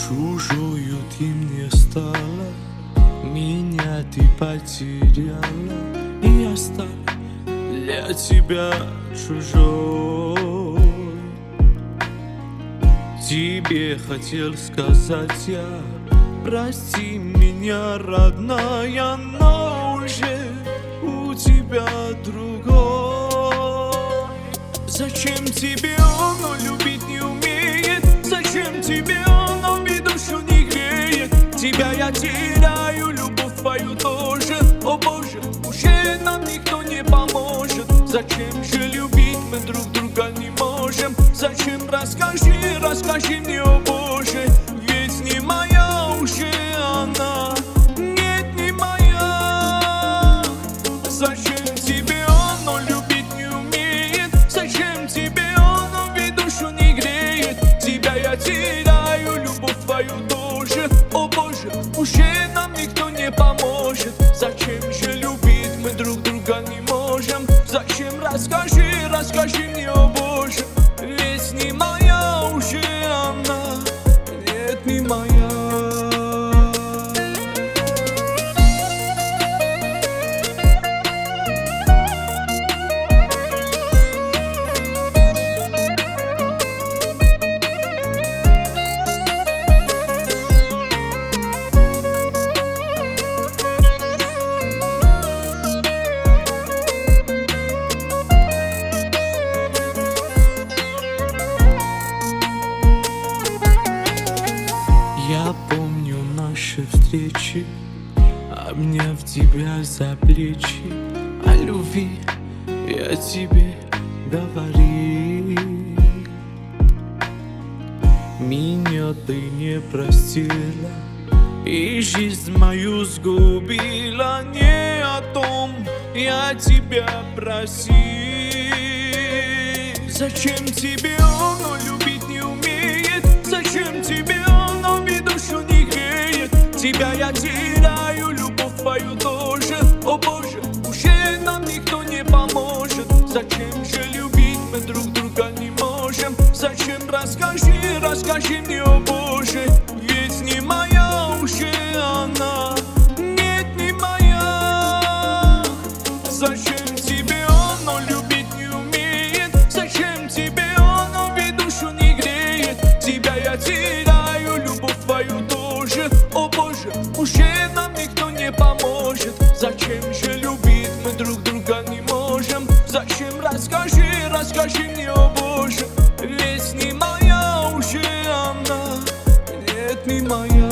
Чужою ты мне стала, меня ты потеряла, и я стал для тебя чужой. Тебе хотел сказать я: прости меня, родная, но уже у тебя другой. Зачем тебе он любить не умеет? Зачем тебе он ведь душу не греет? Тебя я теряю, любовь твою тоже. О Боже, уже нам никто не поможет. Зачем же любить мы друг друга не можем? Зачем? Расскажи мне, о Боже. Ведь не моя уже она, нет, не моя. Зачем тебе он любить не умеет? Зачем тебе он ведь душу не греет? Тебя я теряю, любовь твою тоже. О Боже, уже нам никто не поможет. Зачем же любить мы друг друга не можем? Зачем? Расскажи мне, о Боже. Ведь не моя уже она, нет, не моя. Я помню наши встречи, обняв тебя за плечи. О любви я тебе говорил. Меня ты не простила и жизнь мою сгубила. Не о том я тебя просил. Зачем тебе он любить не умеет? Зачем тебе он ведь душу не греет? Тебя я теряю, любовь твою тоже. О Боже, уже нам никто не поможет. Зачем же любить мы друг друга не можем? Зачем? Расскажи мне, о Боже. Ведь не моя уже она, нет, не моя. Зачем тебе он любить не умеет? Зачем тебе он ведь душу не греет? Тебя я теряю, любовь твою тоже. О Боже, уже нам никто не поможет. Зачем же любить мы друг друга не можем? Зачем? Расскажи мне, о Боже. Ведь не моя уже она, нет, не моя.